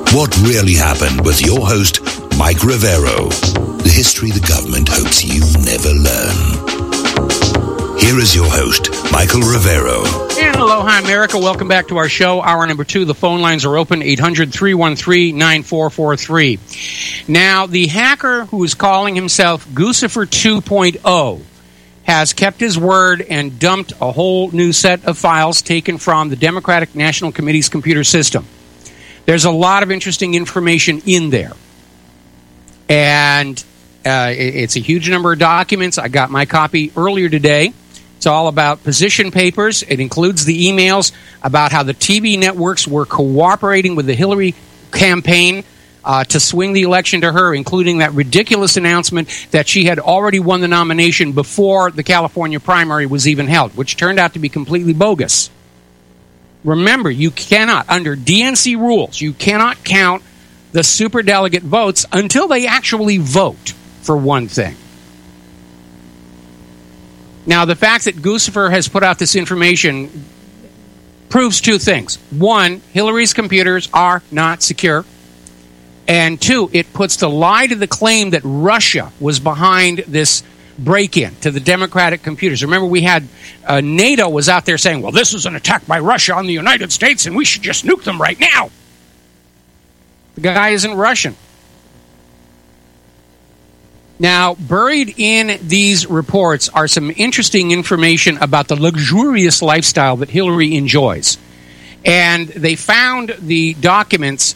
What really happened with your host, Mike Rivero. The history the government hopes you never learn. Here is your host, Michael Rivero. And aloha, America. Welcome back to our show. Hour number 2. The phone lines are open, 800-313-9443. Now, the hacker who is calling himself Guccifer 2.0 has kept his word and dumped a whole new set of files taken from the Democratic National Committee's computer system. There's a lot of interesting information in there. And it's a huge number of documents. I got my copy earlier today. It's all about position papers. It includes the emails about how the TV networks were cooperating with the Hillary campaign to swing the election to her, including that ridiculous announcement that she had already won the nomination before the California primary was even held, which turned out to be completely bogus. Remember, you cannot, under DNC rules, you cannot count the superdelegate votes until they actually vote, for one thing. Now, the fact that Guccifer has put out this information proves two things. One, Hillary's computers are not secure. And two, it puts the lie to the claim that Russia was behind this break-in to the Democratic computers. Remember, we had NATO was out there saying, well, this is an attack by Russia on the United States, and we should just nuke them right now. The guy isn't Russian. Now, buried in these reports are some interesting information about the luxurious lifestyle that Hillary enjoys. And they found the documents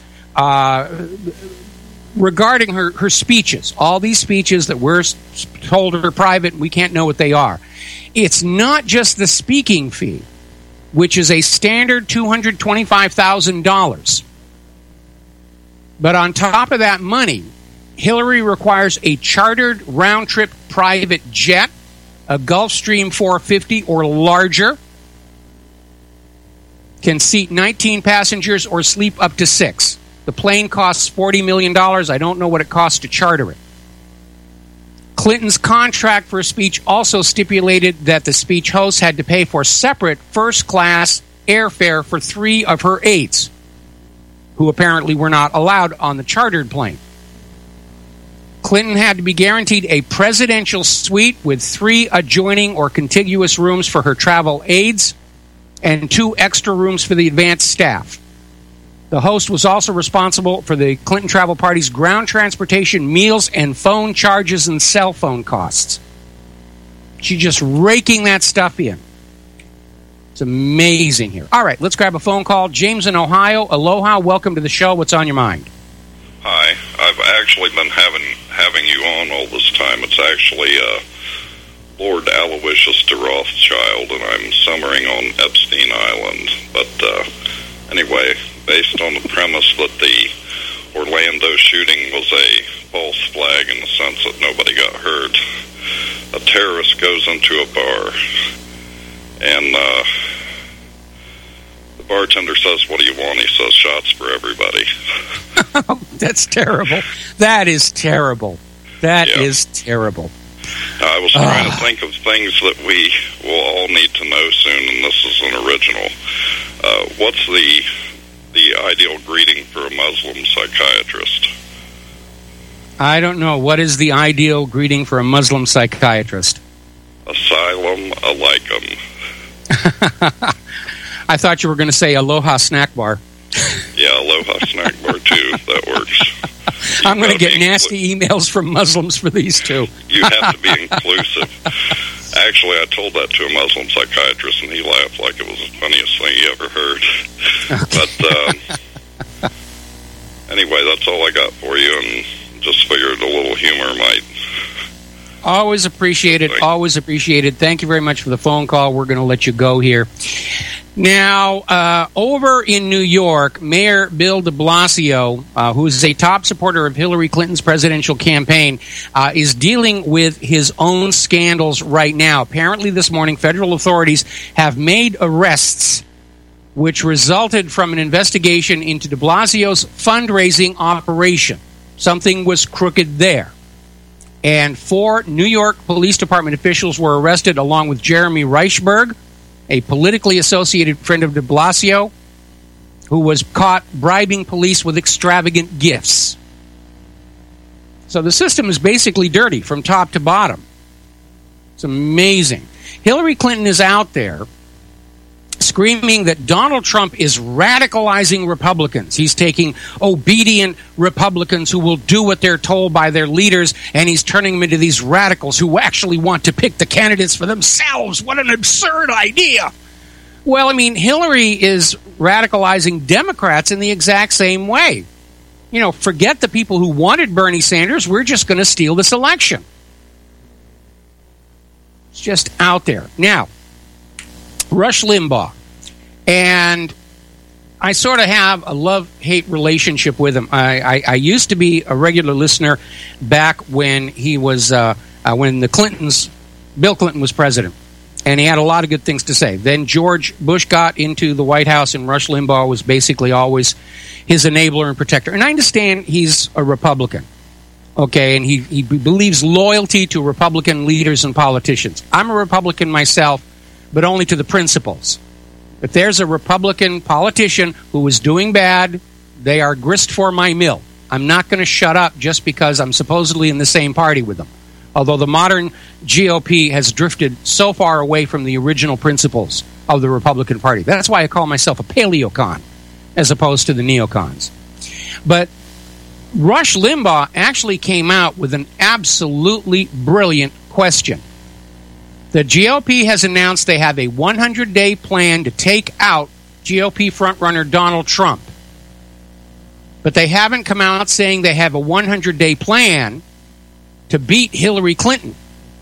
regarding her speeches, all these speeches that were told are private, we can't know what they are. It's not just the speaking fee, which is a standard $225,000. But on top of that money, Hillary requires a chartered round-trip private jet, a Gulfstream 450 or larger, can seat 19 passengers or sleep up to 6. The plane costs $40 million. I don't know what it costs to charter it. Clinton's contract for a speech also stipulated that the speech host had to pay for separate first-class airfare for 3 of her aides, who apparently were not allowed on the chartered plane. Clinton had to be guaranteed a presidential suite with 3 adjoining or contiguous rooms for her travel aides and 2 extra rooms for the advanced staff. The host was also responsible for the Clinton travel party's ground transportation, meals, and phone charges and cell phone costs. She's just raking that stuff in. It's amazing here. All right, let's grab a phone call. James in Ohio. Aloha, welcome to the show. What's on your mind? Hi, I've actually been having you on all this time. It's actually Lord Aloysius de Rothschild, and I'm summering on Epstein Island. But anyway, based on the premise that the Orlando shooting was a false flag in the sense that nobody got hurt, a terrorist goes into a bar, and the bartender says, "What do you want?" He says, "Shots for everybody." That's terrible. That is terrible. That is terrible. I was trying to think of things that we will all need to know soon, and this is an original. What's the ideal greeting for a Muslim psychiatrist? I don't know. What is the ideal greeting for a Muslim psychiatrist? Asylum alaikum. I thought you were going to say Aloha Snack Bar. Yeah, Aloha Snack Bar too. That works. I'm going to get nasty emails from Muslims for these two. You have to be inclusive. Actually, I told that to a Muslim psychiatrist, and he laughed like it was the funniest thing he ever heard. Okay. But anyway, that's all I got for you, and just figured a little humor might. Always appreciated. Always appreciated. Thank you very much for the phone call. We're going to let you go here. Now, over in New York, Mayor Bill de Blasio, who is a top supporter of Hillary Clinton's presidential campaign, is dealing with his own scandals right now. Apparently this morning, federal authorities have made arrests which resulted from an investigation into de Blasio's fundraising operation. Something was crooked there. And 4 New York Police Department officials were arrested along with Jeremy Reichberg, a politically associated friend of de Blasio. who was caught bribing police with extravagant gifts. So the system is basically dirty from top to bottom. It's amazing. Hillary Clinton is out there screaming that Donald Trump is radicalizing Republicans. He's taking obedient Republicans who will do what they're told by their leaders, and he's turning them into these radicals who actually want to pick the candidates for themselves. What an absurd idea. Well, I mean, Hillary is radicalizing Democrats in the exact same way. You know, forget the people who wanted Bernie Sanders. We're just going to steal this election. It's just out there. Now, Rush Limbaugh. And I sort of have a love-hate relationship with him. I used to be a regular listener back when he was, when the Clintons, Bill Clinton was president. And he had a lot of good things to say. Then George Bush got into the White House, and Rush Limbaugh was basically always his enabler and protector. And I understand he's a Republican, okay, and he believes loyalty to Republican leaders and politicians. I'm a Republican myself, but only to the principles. If there's a Republican politician who is doing bad, they are grist for my mill. I'm not going to shut up just because I'm supposedly in the same party with them. Although the modern GOP has drifted so far away from the original principles of the Republican Party. That's why I call myself a paleocon, as opposed to the neocons. But Rush Limbaugh actually came out with an absolutely brilliant question. The GOP has announced they have a 100-day plan to take out GOP frontrunner Donald Trump. But they haven't come out saying they have a 100-day plan to beat Hillary Clinton.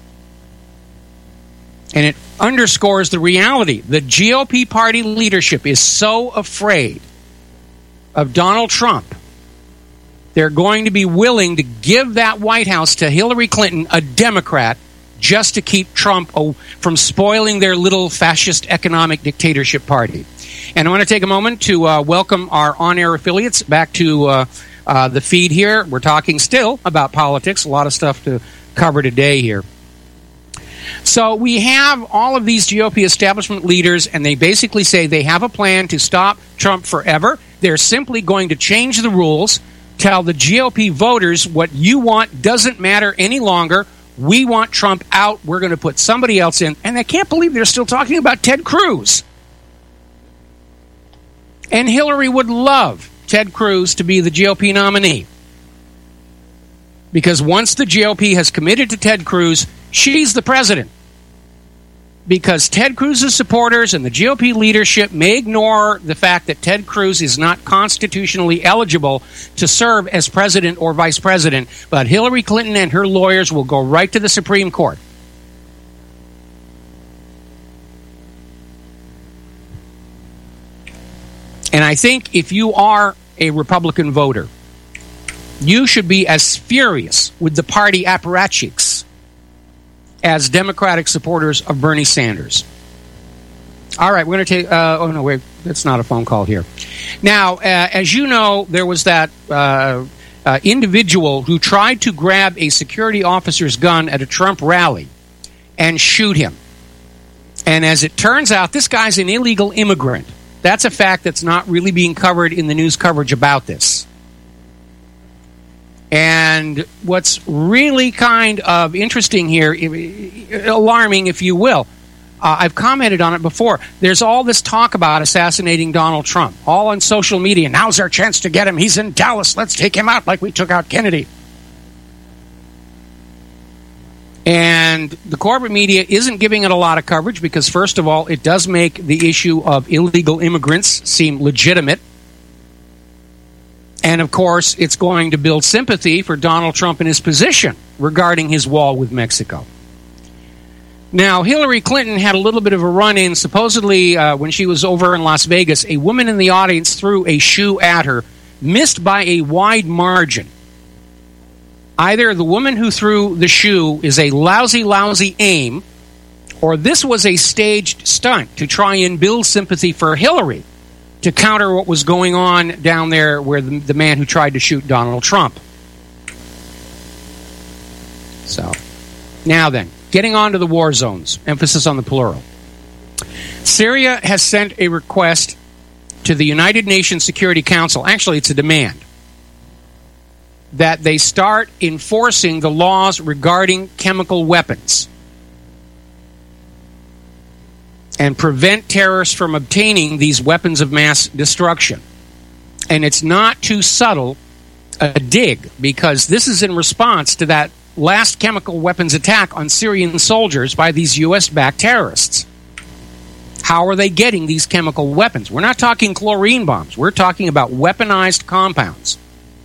And it underscores the reality. The GOP party leadership is so afraid of Donald Trump, they're going to be willing to give that White House to Hillary Clinton, a Democrat, just to keep Trump from spoiling their little fascist economic dictatorship party. And I want to take a moment to welcome our on-air affiliates back to the feed here. We're talking still about politics. A lot of stuff to cover today here. So we have all of these GOP establishment leaders, and they basically say they have a plan to stop Trump forever. They're simply going to change the rules, tell the GOP voters what you want doesn't matter any longer. We want Trump out. We're going to put somebody else in. And I can't believe they're still talking about Ted Cruz. And Hillary would love Ted Cruz to be the GOP nominee. Because once the GOP has committed to Ted Cruz, she's the president. Because Ted Cruz's supporters and the GOP leadership may ignore the fact that Ted Cruz is not constitutionally eligible to serve as president or vice president, but Hillary Clinton and her lawyers will go right to the Supreme Court. And I think if you are a Republican voter, you should be as furious with the party apparatchiks as Democratic supporters of Bernie Sanders. All right, we're going to take... oh, no, wait, that's not a phone call here. Now, as you know, there was that individual who tried to grab a security officer's gun at a Trump rally and shoot him. And as it turns out, this guy's an illegal immigrant. That's a fact that's not really being covered in the news coverage about this. And what's really kind of interesting here, alarming if you will, I've commented on it before. There's all this talk about assassinating Donald Trump, all on social media. Now's our chance to get him. He's in Dallas. Let's take him out like we took out Kennedy. And the corporate media isn't giving it a lot of coverage because, first of all, it does make the issue of illegal immigrants seem legitimate. And, of course, it's going to build sympathy for Donald Trump and his position regarding his wall with Mexico. Now, Hillary Clinton had a little bit of a run-in. Supposedly, when she was over in Las Vegas, a woman in the audience threw a shoe at her, missed by a wide margin. Either the woman who threw the shoe is a lousy, lousy aim, or this was a staged stunt to try and build sympathy for Hillary to counter what was going on down there where the man who tried to shoot Donald Trump. So, now then, getting on to the war zones, emphasis on the plural. Syria has sent a request to the United Nations Security Council, actually it's a demand, that they start enforcing the laws regarding chemical weapons and prevent terrorists from obtaining these weapons of mass destruction. And it's not too subtle a dig, because this is in response to that last chemical weapons attack on Syrian soldiers by these U.S.-backed terrorists. How are they getting these chemical weapons? We're not talking chlorine bombs. We're talking about weaponized compounds.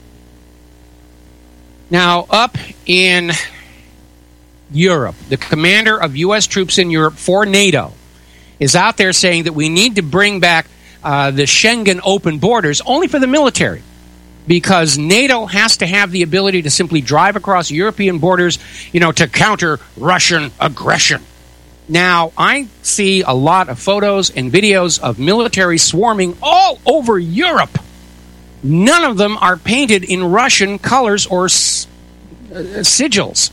Now, up in Europe, the commander of U.S. troops in Europe for NATO is out there saying that we need to bring back the Schengen open borders only for the military, because NATO has to have the ability to simply drive across European borders, to counter Russian aggression. Now, I see a lot of photos and videos of military swarming all over Europe. None of them are painted in Russian colors or sigils.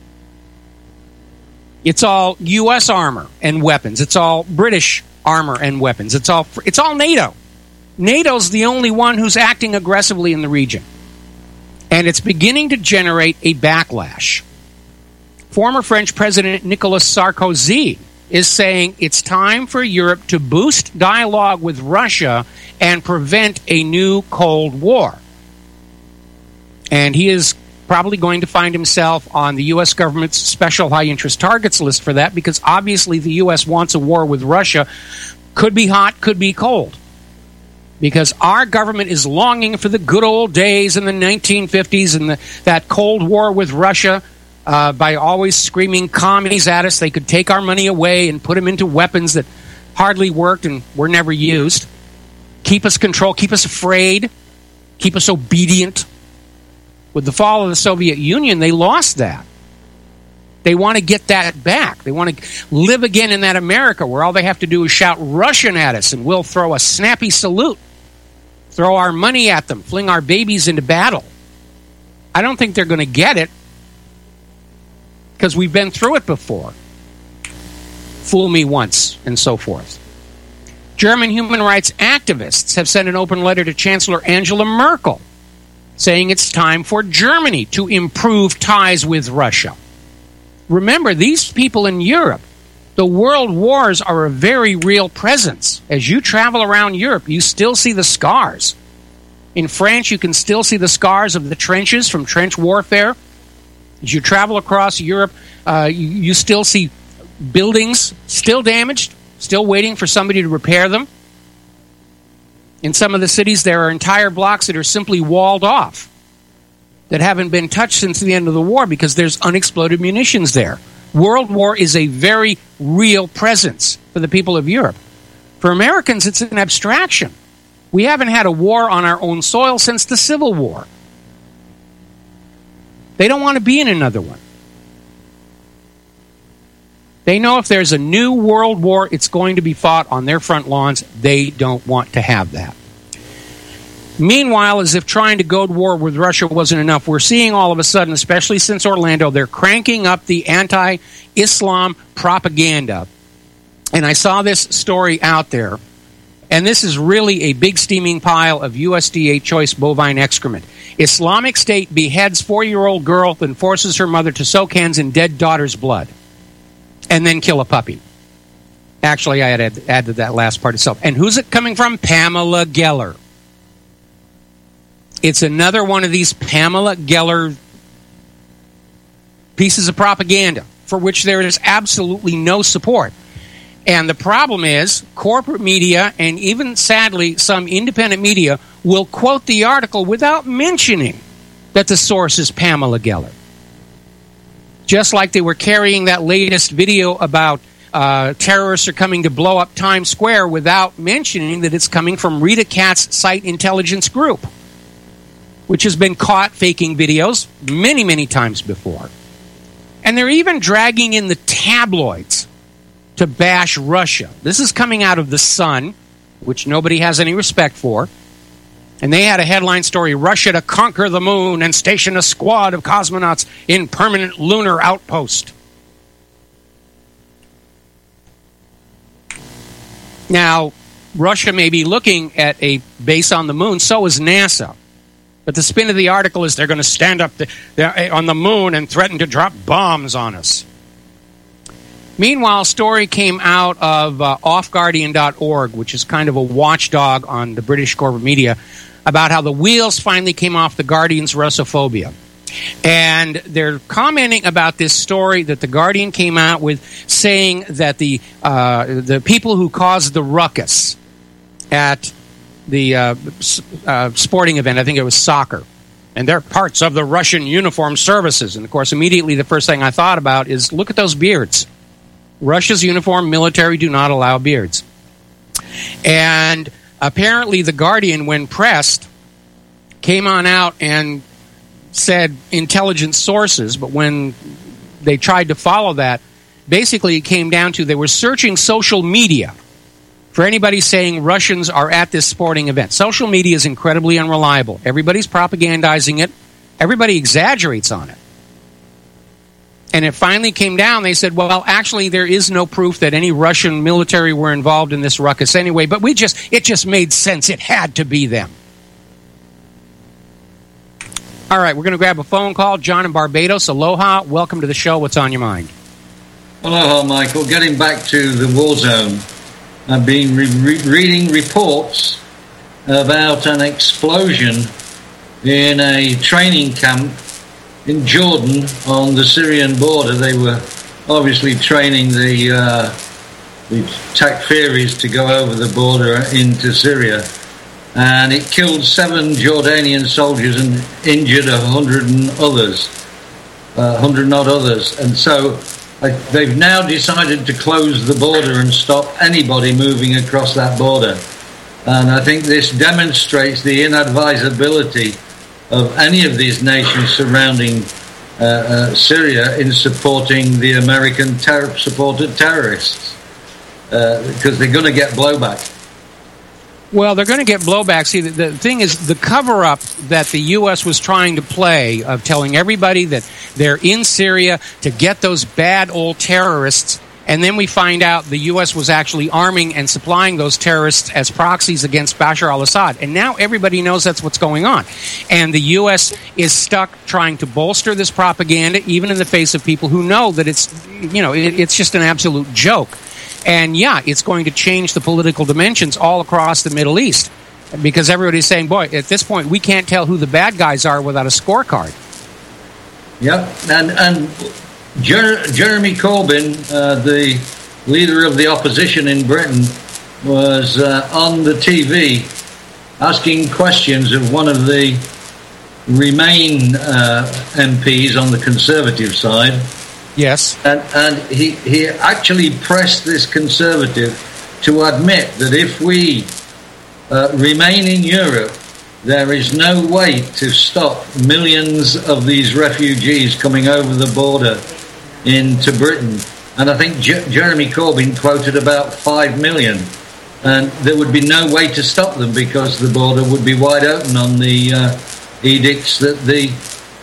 It's all U.S. armor and weapons. It's all British armor and weapons. It's all NATO. NATO's the only one who's acting aggressively in the region. And it's beginning to generate a backlash. Former French President Nicolas Sarkozy is saying it's time for Europe to boost dialogue with Russia and prevent a new Cold War. And he is probably going to find himself on the U.S. government's special high-interest targets list for that, because obviously the U.S. wants a war with Russia. Could be hot, could be cold. Because our government is longing for the good old days in the 1950s and that Cold War with Russia, by always screaming commies at us. They could take our money away and put them into weapons that hardly worked and were never used. Keep us controlled, keep us afraid, keep us obedient. With the fall of the Soviet Union, they lost that. They want to get that back. They want to live again in that America where all they have to do is shout Russian at us and we'll throw a snappy salute, throw our money at them, fling our babies into battle. I don't think they're going to get it, because we've been through it before. Fool me once, and so forth. German human rights activists have sent an open letter to Chancellor Angela Merkel saying it's time for Germany to improve ties with Russia. Remember, these people in Europe, the world wars are a very real presence. As you travel around Europe, you still see the scars. In France, you can still see the scars of the trenches from trench warfare. As you travel across Europe, you still see buildings still damaged, still waiting for somebody to repair them. In some of the cities, there are entire blocks that are simply walled off, that haven't been touched since the end of the war because there's unexploded munitions there. World war is a very real presence for the people of Europe. For Americans, it's an abstraction. We haven't had a war on our own soil since the Civil War. They don't want to be in another one. They know if there's a new world war, it's going to be fought on their front lawns. They don't want to have that. Meanwhile, as if trying to goad war with Russia wasn't enough, we're seeing all of a sudden, especially since Orlando, they're cranking up the anti-Islam propaganda. And I saw this story out there, and this is really a big steaming pile of USDA choice bovine excrement. Islamic State beheads 4-year-old girl, then forces her mother to soak hands in dead daughter's blood, and then kill a puppy. Actually, I had added that last part itself. And who's it coming from? Pamela Geller. It's another one of these Pamela Geller pieces of propaganda for which there is absolutely no support. And the problem is, corporate media and even, sadly, some independent media will quote the article without mentioning that the source is Pamela Geller. Just like they were carrying that latest video about terrorists are coming to blow up Times Square without mentioning that it's coming from Rita Katz's Site Intelligence Group, which has been caught faking videos many, many times before. And they're even dragging in the tabloids to bash Russia. This is coming out of The Sun, which nobody has any respect for. And they had a headline story, Russia to conquer the moon and station a squad of cosmonauts in permanent lunar outpost. Now, Russia may be looking at a base on the moon. So is NASA. But the spin of the article is they're going to stand up on the moon and threaten to drop bombs on us. Meanwhile, a story came out of offguardian.org, which is kind of a watchdog on the British corporate media, about how the wheels finally came off the Guardian's Russophobia. And they're commenting about this story that the Guardian came out with, saying that the people who caused the ruckus at the sporting event, I think it was soccer, and they're parts of the Russian uniformed services. And, of course, immediately the first thing I thought about is, look at those beards. Russia's uniformed military do not allow beards. And apparently the Guardian, when pressed, came on out and said intelligence sources, but when they tried to follow that, basically it came down to they were searching social media for anybody saying Russians are at this sporting event. Social media is incredibly unreliable. Everybody's propagandizing it. Everybody exaggerates on it. And it finally came down. They said, well, actually, there is no proof that any Russian military were involved in this ruckus anyway, but it just made sense. It had to be them. All right, we're going to grab a phone call. John in Barbados, aloha. Welcome to the show. What's on your mind? Aloha, Michael. Getting back to the war zone, I've been reading reports about an explosion in a training camp in Jordan on the Syrian border. They were obviously training the Takfiris to go over the border into Syria. And it killed 7 Jordanian soldiers and injured 100 odd others. And so they've now decided to close the border and stop anybody moving across that border. And I think this demonstrates the inadvisability of any of these nations surrounding Syria in supporting the American supported terrorists, because they're going to get blowback. Well, they're going to get blowback. See, the thing is, the cover-up that the U.S. was trying to play of telling everybody that they're in Syria to get those bad old terrorists, and then we find out the U.S. was actually arming and supplying those terrorists as proxies against Bashar al-Assad. And now everybody knows that's what's going on. And the U.S. is stuck trying to bolster this propaganda, even in the face of people who know that it's just an absolute joke. And yeah, it's going to change the political dimensions all across the Middle East, because everybody's saying, boy, at this point, we can't tell who the bad guys are without a scorecard. Yep, and Jeremy Corbyn, the leader of the opposition in Britain, was on the TV asking questions of one of the Remain MPs on the Conservative side. Yes. And he actually pressed this Conservative to admit that if we remain in Europe, there is no way to stop millions of these refugees coming over the border into Britain. And I think Jeremy Corbyn quoted about 5 million. And there would be no way to stop them because the border would be wide open on the edicts that the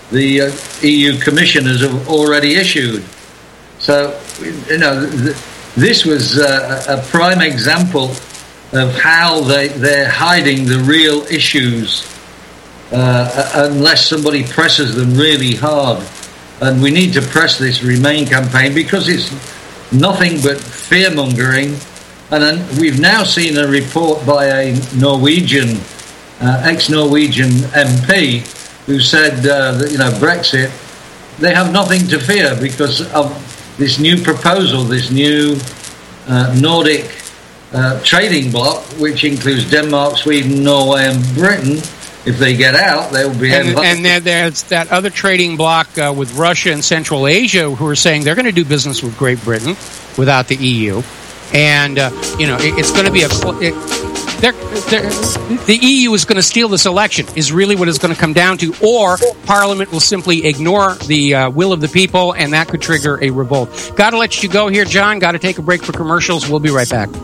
EU commissioners have already issued. So, this was a prime example of how they're hiding the real issues unless somebody presses them really hard. And we need to press this Remain campaign because it's nothing but fear-mongering. And then we've now seen a report by a Norwegian, ex-Norwegian MP who said that, Brexit, they have nothing to fear because of this new proposal, this new Nordic trading bloc, which includes Denmark, Sweden, Norway and Britain. If they get out, they will be able. And there's that other trading bloc with Russia and Central Asia who are saying they're going to do business with Great Britain without the EU, and it's going to be the EU is going to steal this election. Is really what it's going to come down to, or Parliament will simply ignore the will of the people, and that could trigger a revolt. Got to let you go here, John. Got to take a break for commercials. We'll be right back.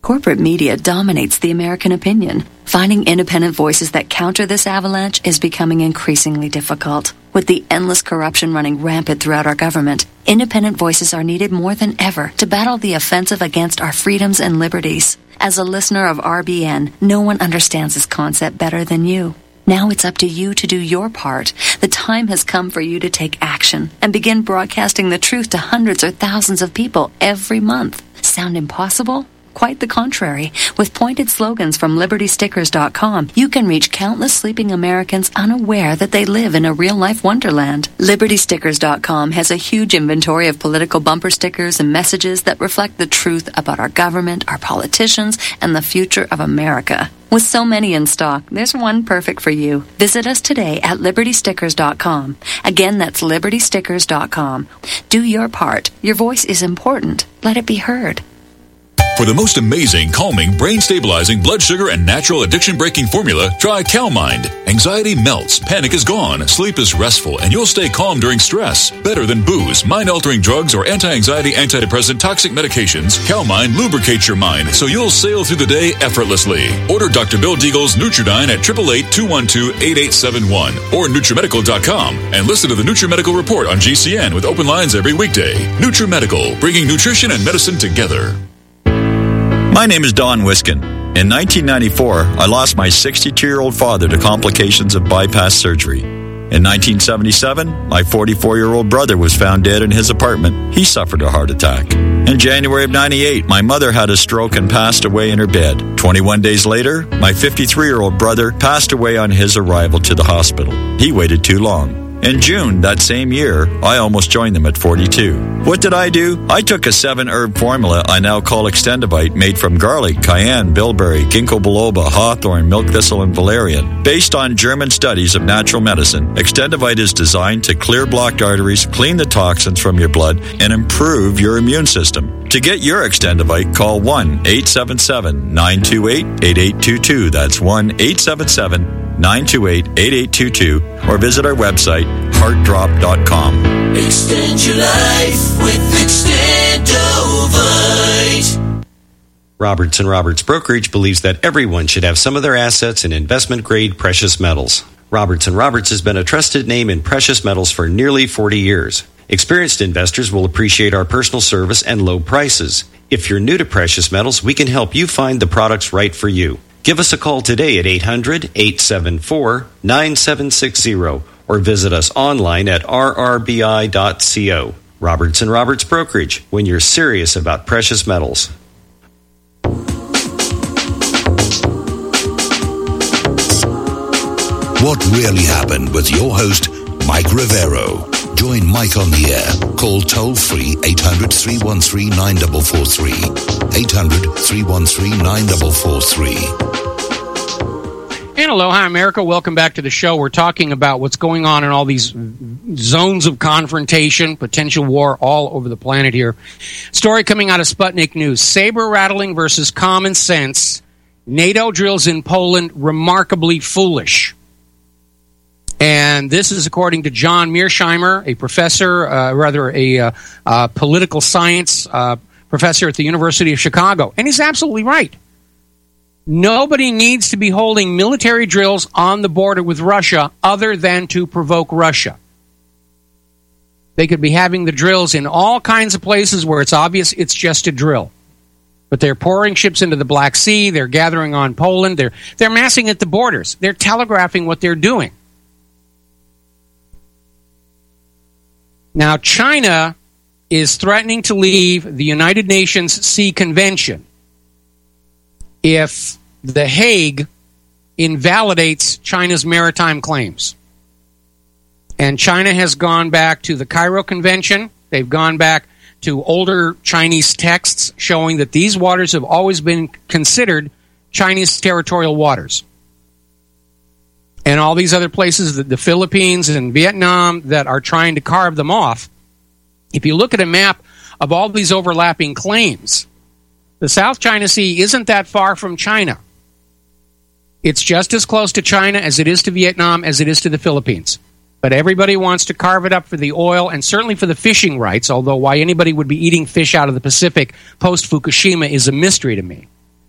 Corporate media dominates the American opinion. Finding independent voices that counter this avalanche is becoming increasingly difficult. With the endless corruption running rampant throughout our government, independent voices are needed more than ever to battle the offensive against our freedoms and liberties. As a listener of RBN, no one understands this concept better than you. Now it's up to you to do your part. The time has come for you to take action and begin broadcasting the truth to hundreds or thousands of people every month. Sound impossible? Quite the contrary. With pointed slogans from LibertyStickers.com, you can reach countless sleeping Americans unaware that they live in a real-life wonderland. LibertyStickers.com has a huge inventory of political bumper stickers and messages that reflect the truth about our government, our politicians, and the future of America. With so many in stock, there's one perfect for you. Visit us today at LibertyStickers.com. Again, that's LibertyStickers.com. Do your part. Your voice is important. Let it be heard. For the most amazing, calming, brain-stabilizing, blood sugar, and natural addiction-breaking formula, try CalMind. Anxiety melts, panic is gone, sleep is restful, and you'll stay calm during stress. Better than booze, mind-altering drugs, or anti-anxiety, antidepressant, toxic medications, CalMind lubricates your mind so you'll sail through the day effortlessly. Order Dr. Bill Deagle's Nutridyne at 888-212-8871 or NutriMedical.com and listen to the NutriMedical Report on GCN with open lines every weekday. NutriMedical, bringing nutrition and medicine together. My name is Don Wiskin. In 1994, I lost my 62-year-old father to complications of bypass surgery. In 1977, my 44-year-old brother was found dead in his apartment. He suffered a heart attack. In January of 98, my mother had a stroke and passed away in her bed. 21 days later, my 53-year-old brother passed away on his arrival to the hospital. He waited too long. In June that same year, I almost joined them at 42. What did I do? I took a 7-herb formula I now call Extendivite, made from garlic, cayenne, bilberry, ginkgo biloba, hawthorn, milk thistle, and valerian. Based on German studies of natural medicine, Extendivite is designed to clear blocked arteries, clean the toxins from your blood, and improve your immune system. To get your Extendivite, call 1-877-928-8822. That's 1-877-928-8822, or visit our website, heartdrop.com. Extend your life with Extendovite. Robertson Roberts Brokerage believes that everyone should have some of their assets in investment-grade precious metals. Robertson Roberts has been a trusted name in precious metals for nearly 40 years. Experienced investors will appreciate our personal service and low prices. If you're new to precious metals, we can help you find the products right for you. Give us a call today at 800-874-9760 or visit us online at rrbi.co. Robertson Roberts Brokerage, when you're serious about precious metals. What really happened with your host, Mike Rivero. Join Mike on the air. Call toll-free 800-313-9443. 800-313-9443. And aloha, America. Welcome back to the show. We're talking about what's going on in all these zones of confrontation, potential war all over the planet here. Story coming out of Sputnik News. Saber rattling versus common sense. NATO drills in Poland remarkably foolish. And this is according to John Mearsheimer, a professor, a political science professor at the University of Chicago. And he's absolutely right. Nobody needs to be holding military drills on the border with Russia other than to provoke Russia. They could be having the drills in all kinds of places where it's obvious it's just a drill. But they're pouring ships into the Black Sea. They're gathering on Poland. They're massing at the borders. They're telegraphing what they're doing. Now, China is threatening to leave the United Nations Sea Convention if The Hague invalidates China's maritime claims. And China has gone back to the Cairo Convention. They've gone back to older Chinese texts showing that these waters have always been considered Chinese territorial waters. And all these other places, the Philippines and Vietnam, that are trying to carve them off. If you look at a map of all these overlapping claims, the South China Sea isn't that far from China. It's just as close to China as it is to Vietnam, as it is to the Philippines. But everybody wants to carve it up for the oil and certainly for the fishing rights, although why anybody would be eating fish out of the Pacific post-Fukushima is a mystery to me.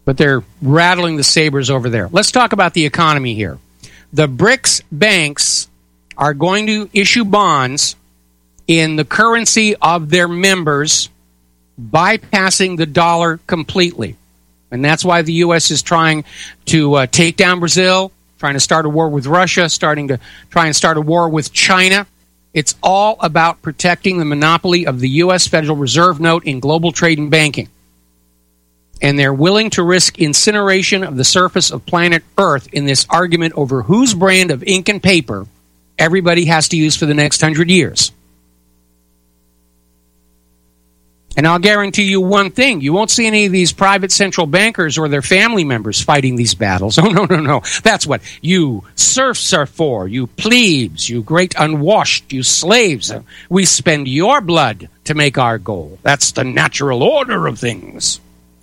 But they're rattling the sabers over there. Let's talk about the economy here. The BRICS banks are going to issue bonds in the currency of their members, bypassing the dollar completely. And that's why the U.S. is trying to take down Brazil, trying to start a war with Russia, starting to try and start a war with China. It's all about protecting the monopoly of the U.S. Federal Reserve note in global trade and banking. And they're willing to risk incineration of the surface of planet Earth in this argument over whose brand of ink and paper everybody has to use for the next 100 years. And I'll guarantee you one thing. You won't see any of these private central bankers or their family members fighting these battles. Oh, no. That's what you serfs are for. You plebes, you great unwashed, you slaves. We spend your blood to make our goal. That's the natural order of things.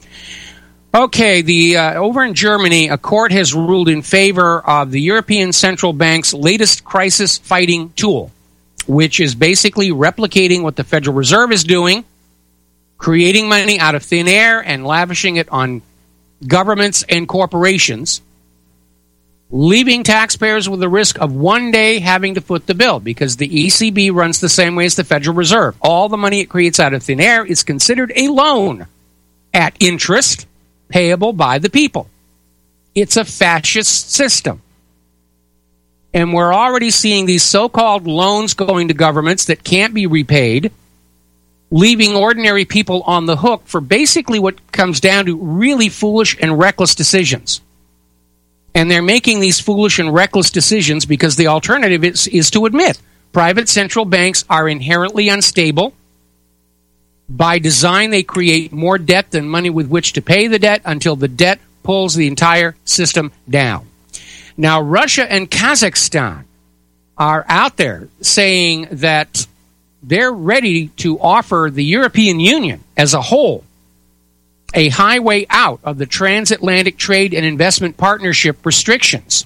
Okay, over in Germany, a court has ruled in favor of the European Central Bank's latest crisis-fighting tool, which is basically replicating what the Federal Reserve is doing, creating money out of thin air and lavishing it on governments and corporations, leaving taxpayers with the risk of one day having to foot the bill, because the ECB runs the same way as the Federal Reserve. All the money it creates out of thin air is considered a loan at interest payable by the people. It's a fascist system. And we're already seeing these so-called loans going to governments that can't be repaid, leaving ordinary people on the hook for basically what comes down to really foolish and reckless decisions. And they're making these foolish and reckless decisions because the alternative is to admit private central banks are inherently unstable. By design, they create more debt than money with which to pay the debt until the debt pulls the entire system down. Now, Russia and Kazakhstan are out there saying that they're ready to offer the European Union as a whole a highway out of the transatlantic trade and investment partnership restrictions.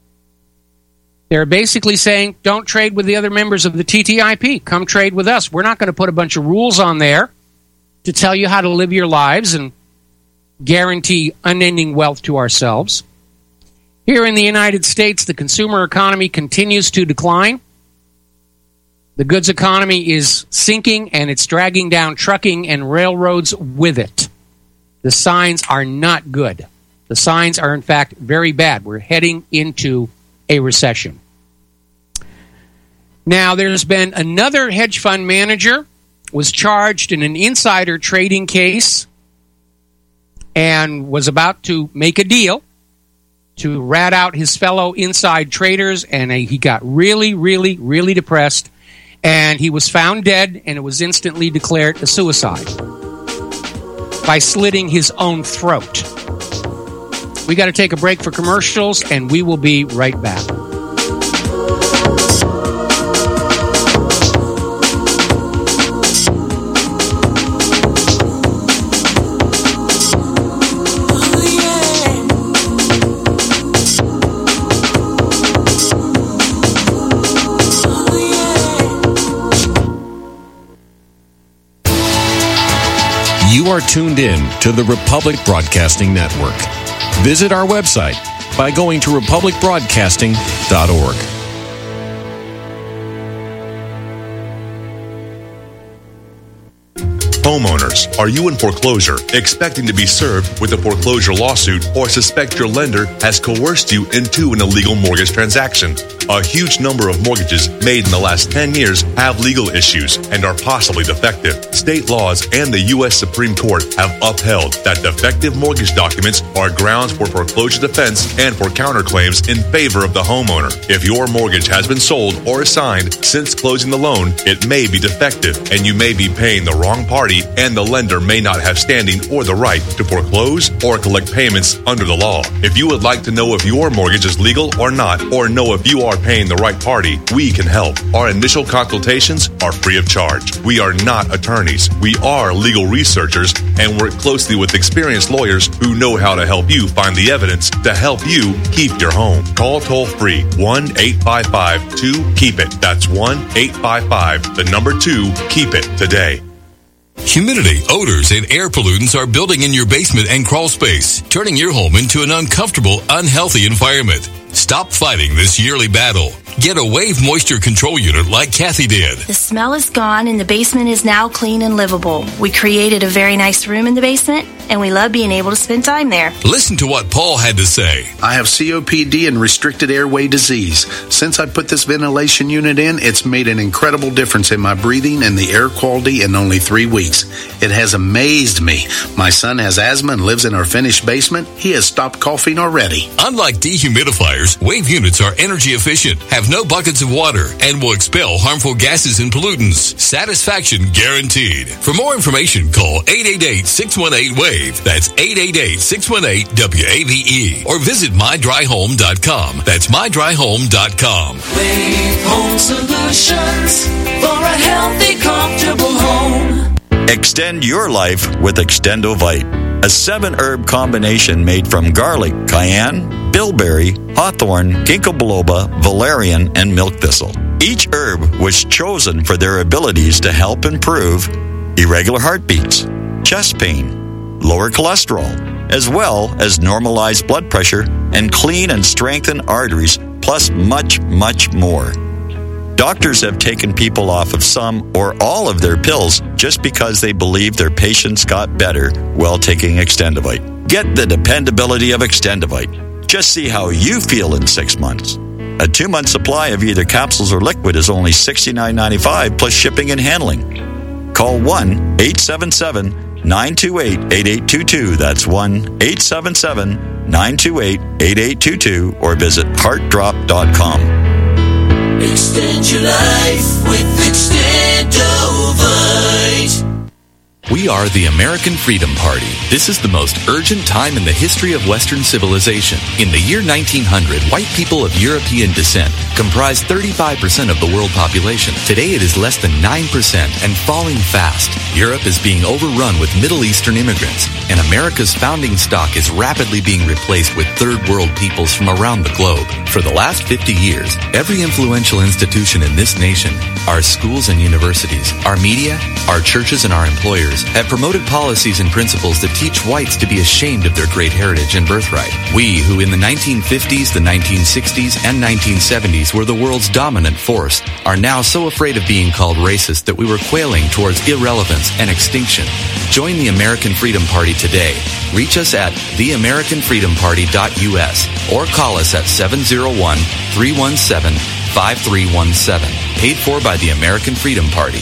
They're basically saying, don't trade with the other members of the TTIP. Come trade with us. We're not going to put a bunch of rules on there to tell you how to live your lives and guarantee unending wealth to ourselves. Here in the United States, the consumer economy continues to decline. The goods economy is sinking, and it's dragging down trucking and railroads with it. The signs are not good. The signs are, in fact, very bad. We're heading into a recession. Now, there's been another hedge fund manager was charged in an insider trading case and was about to make a deal to rat out his fellow inside traders, and he got really, really, really depressed, and he was found dead, and it was instantly declared a suicide by slitting his own throat. We got to take a break for commercials, and we will be right back. You are tuned in to the Republic Broadcasting Network. Visit our website by going to republicbroadcasting.org. Homeowners, are you in foreclosure, expecting to be served with a foreclosure lawsuit, or suspect your lender has coerced you into an illegal mortgage transaction? A huge number of mortgages made in the last 10 years have legal issues and are possibly defective. State laws and the U.S. Supreme Court have upheld that defective mortgage documents are grounds for foreclosure defense and for counterclaims in favor of the homeowner. If your mortgage has been sold or assigned since closing the loan, it may be defective, and you may be paying the wrong party, and the lender may not have standing or the right to foreclose or collect payments under the law. If you would like to know if your mortgage is legal or not, or know if you are paying the right party, we can help. Our initial consultations are free of charge. We are not attorneys. We are legal researchers and work closely with experienced lawyers who know how to help you find the evidence to help you keep your home. Call toll-free 1-855-2-KEEP-IT. That's 1-855-2-KEEP-IT today. Humidity, odors, and air pollutants are building in your basement and crawl space, turning your home into an uncomfortable, unhealthy environment. Stop fighting this yearly battle. Get a Wave Moisture Control Unit like Kathy did. The smell is gone and the basement is now clean and livable. We created a very nice room in the basement, and we love being able to spend time there. Listen to what Paul had to say. I have COPD and restricted airway disease. Since I put this ventilation unit in, it's made an incredible difference in my breathing and the air quality in only 3 weeks. It has amazed me. My son has asthma and lives in our finished basement. He has stopped coughing already. Unlike dehumidifiers, Wave units are energy efficient, have no buckets of water, and will expel harmful gases and pollutants. Satisfaction guaranteed. For more information, call 888-618-WAVE. That's 888-618-WAVE. Or visit mydryhome.com. That's mydryhome.com. Wave Home Solutions for a healthy, comfortable home. Extend your life with Extendovite, a 7-herb combination made from garlic, cayenne, bilberry, hawthorn, ginkgo biloba, valerian, and milk thistle. Each herb was chosen for their abilities to help improve irregular heartbeats, chest pain, lower cholesterol, as well as normalize blood pressure and clean and strengthen arteries, plus much, much more. Doctors have taken people off of some or all of their pills just because they believe their patients got better while taking Extendovite. Get the dependability of Extendovite. Just see how you feel in 6 months. A 2-month supply of either capsules or liquid is only $69.95 plus shipping and handling. Call 1-877-928-8822. That's 1-877-928-8822 or visit heartdrop.com. Extend your life with Extendovite. We are the American Freedom Party. This is the most urgent time in the history of Western civilization. In the year 1900, white people of European descent comprised 35% of the world population. Today it is less than 9% and falling fast. Europe is being overrun with Middle Eastern immigrants, and America's founding stock is rapidly being replaced with third world peoples from around the globe. For the last 50 years, every influential institution in this nation, our schools and universities, our media, our churches, and our employers have promoted policies and principles that teach whites to be ashamed of their great heritage and birthright. We, who in the 1950s, the 1960s, and 1970s were the world's dominant force, are now so afraid of being called racist that we were quailing towards irrelevance and extinction. Join the American Freedom Party today. Reach us at theamericanfreedomparty.us or call us at 701-317-5317. Paid for by the American Freedom Party.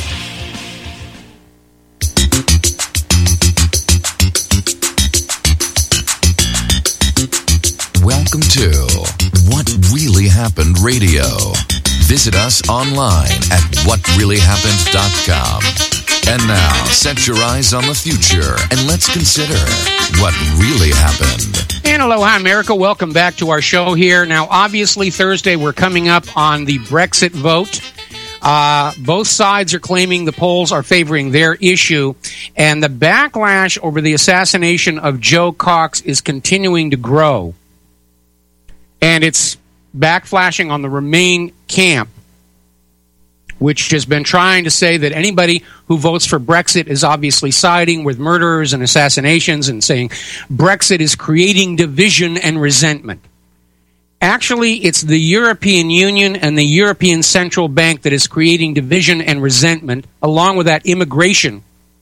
Welcome to What Really Happened Radio. Visit us online at whatreallyhappened.com. And now, set your eyes on the future and let's consider what really happened. And aloha, America. Welcome back to our show here. Now, obviously, Thursday we're coming up on the Brexit vote. Both sides are claiming the polls are favoring their issue, and the backlash over the assassination of Joe Cox is continuing to grow. And it's backflashing on the Remain camp, which has been trying to say that anybody who votes for Brexit is obviously siding with murderers and assassinations and saying Brexit is creating division and resentment. Actually, it's the European Union and the European Central Bank that is creating division and resentment, along with that immigration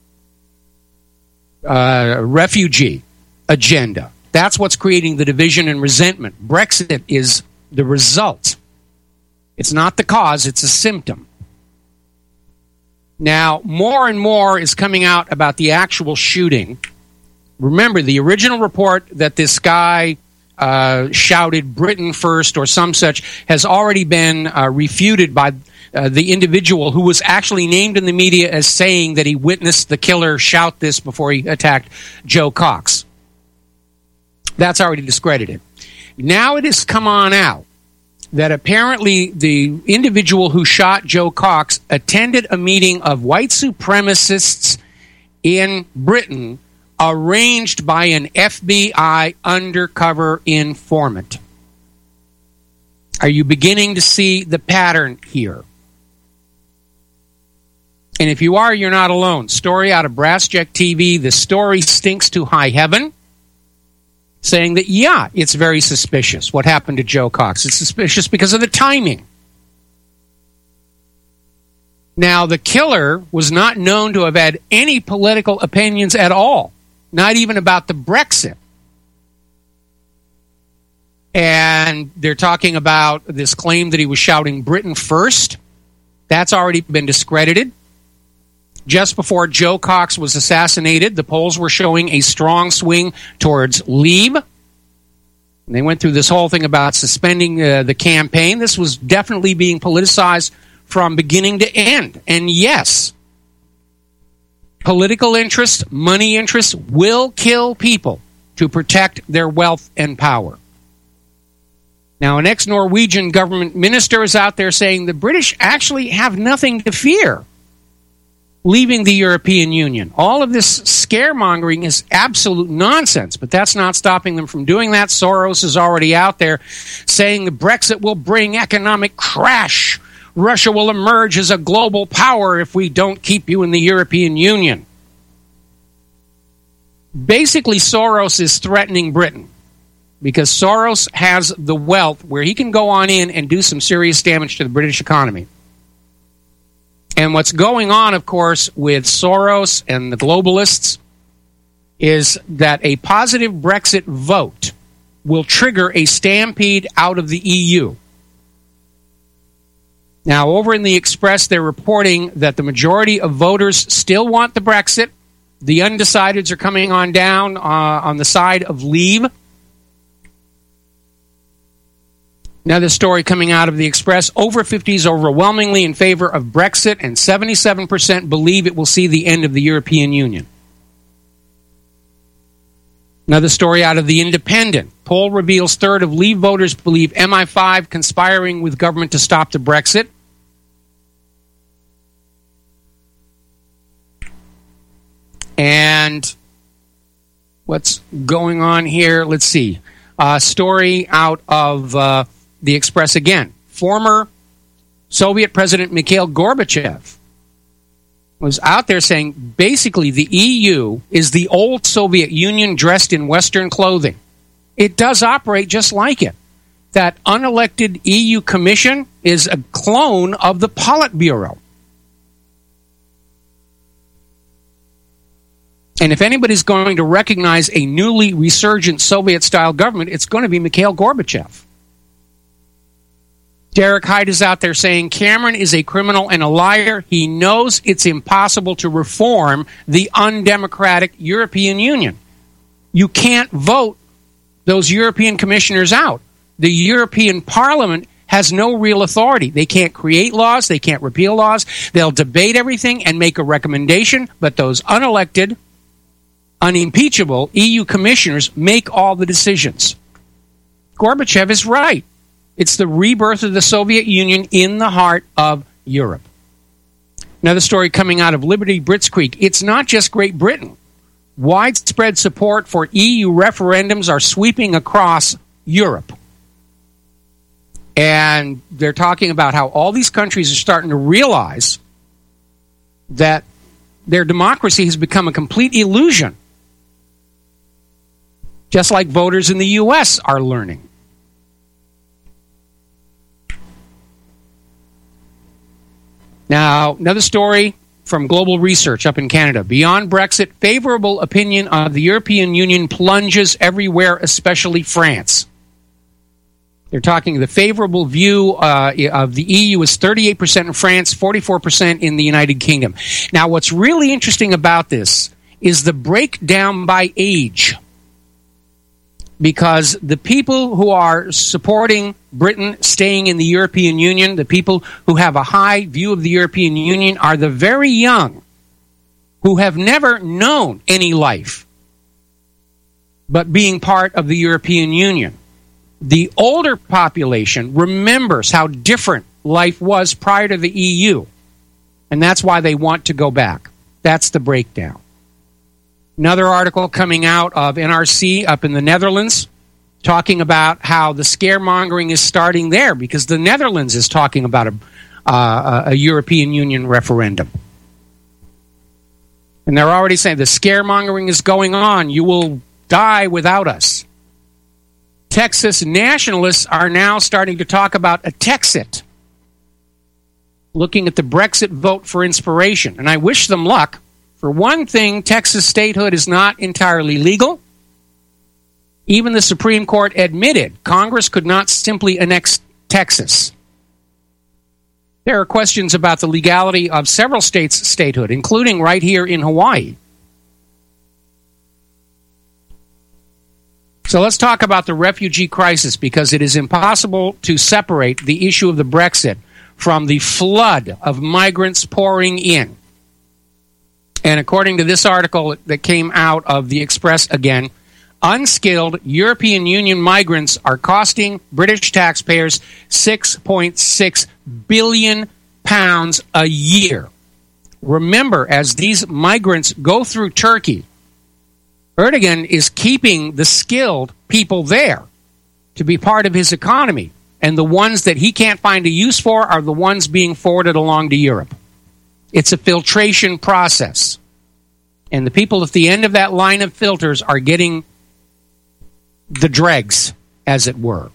refugee agenda. That's what's creating the division and resentment. Brexit is the result. It's not the cause, it's a symptom. Now, more and more is coming out about the actual shooting. Remember, the original report that this guy shouted Britain first or some such has already been refuted by the individual who was actually named in the media as saying that he witnessed the killer shout this before he attacked Joe Cox. That's already discredited. Now it has come on out that apparently the individual who shot Joe Cox attended a meeting of white supremacists in Britain arranged by an FBI undercover informant. Are you beginning to see the pattern here? And if you are, you're not alone. Story out of Brassjack TV, the story stinks to high heaven, saying that, yeah, it's very suspicious what happened to Joe Cox. It's suspicious because of the timing. Now, the killer was not known to have had any political opinions at all, not even about the Brexit. And they're talking about this claim that he was shouting Britain first. That's already been discredited. Just before Joe Cox was assassinated, the polls were showing a strong swing towards Leave. And they went through this whole thing about suspending the campaign. This was definitely being politicized from beginning to end. And yes, political interests, money interests will kill people to protect their wealth and power. Now, an ex-Norwegian government minister is out there saying the British actually have nothing to fear leaving the European Union. All of this scaremongering is absolute nonsense, but that's not stopping them from doing that. Soros is already out there saying the Brexit will bring economic crash. Russia will emerge as a global power if we don't keep you in the European Union. Basically, Soros is threatening Britain because Soros has the wealth where he can go on in and do some serious damage to the British economy. And what's going on, of course, with Soros and the globalists is that a positive Brexit vote will trigger a stampede out of the EU. Now, over in the Express, they're reporting that the majority of voters still want the Brexit. The undecideds are coming on down on the side of Leave. Another story coming out of the Express, over 50s overwhelmingly in favor of Brexit, and 77% believe it will see the end of the European Union. Another story out of the Independent. Poll reveals third of Leave voters believe MI5 conspiring with government to stop the Brexit. And what's going on here? Let's see. Story out of the Express again. Former Soviet President Mikhail Gorbachev was out there saying basically the EU is the old Soviet Union dressed in Western clothing. It does operate just like it. That unelected EU Commission is a clone of the Politburo. And if anybody's going to recognize a newly resurgent Soviet-style government, it's going to be Mikhail Gorbachev. Derek Hyde is out there saying Cameron is a criminal and a liar. He knows it's impossible to reform the undemocratic European Union. You can't vote those European commissioners out. The European Parliament has no real authority. They can't create laws. They can't repeal laws. They'll debate everything and make a recommendation, but those unelected, unimpeachable EU commissioners make all the decisions. Gorbachev is right. It's the rebirth of the Soviet Union in the heart of Europe. Another story coming out of Liberty Blitzkrieg. It's not just Great Britain. Widespread support for EU referendums are sweeping across Europe. And they're talking about how all these countries are starting to realize that their democracy has become a complete illusion. Just like voters in the U.S. are learning. Now, another story from Global Research up in Canada. Beyond Brexit, favorable opinion of the European Union plunges everywhere, especially France. They're talking the favorable view of the EU is 38% in France, 44% in the United Kingdom. Now, what's really interesting about this is the breakdown by age. Because the people who are supporting Britain staying in the European Union, the people who have a high view of the European Union, are the very young who have never known any life but being part of the European Union. The older population remembers how different life was prior to the EU, and that's why they want to go back. That's the breakdown. Another article coming out of NRC up in the Netherlands talking about how the scaremongering is starting there because the Netherlands is talking about a European Union referendum. And they're already saying the scaremongering is going on. You will die without us. Texas nationalists are now starting to talk about a Texit, looking at the Brexit vote for inspiration. And I wish them luck. For one thing, Texas statehood is not entirely legal. Even the Supreme Court admitted Congress could not simply annex Texas. There are questions about the legality of several states' statehood, including right here in Hawaii. So let's talk about the refugee crisis, because it is impossible to separate the issue of the Brexit from the flood of migrants pouring in. And according to this article that came out of the Express again, unskilled European Union migrants are costing British taxpayers £6.6 billion a year. Remember, as these migrants go through Turkey, Erdogan is keeping the skilled people there to be part of his economy. And the ones that he can't find a use for are the ones being forwarded along to Europe. It's a filtration process. And the people at the end of that line of filters are getting the dregs, as it were.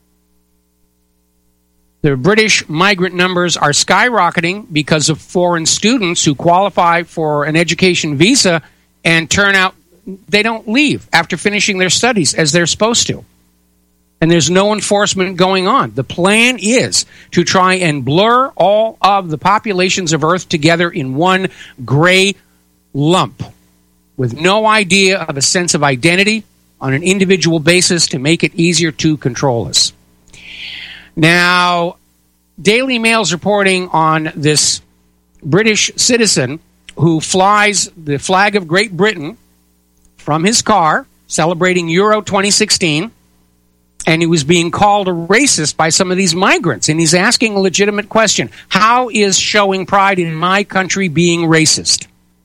The British migrant numbers are skyrocketing because of foreign students who qualify for an education visa and turn out they don't leave after finishing their studies as they're supposed to. And there's no enforcement going on. The plan is to try and blur all of the populations of Earth together in one gray lump with no idea of a sense of identity on an individual basis to make it easier to control us. Now, Daily Mail's reporting on this British citizen who flies the flag of Great Britain from his car, celebrating Euro 2016, and he was being called a racist by some of these migrants. And he's asking a legitimate question. How is showing pride in my country being racist?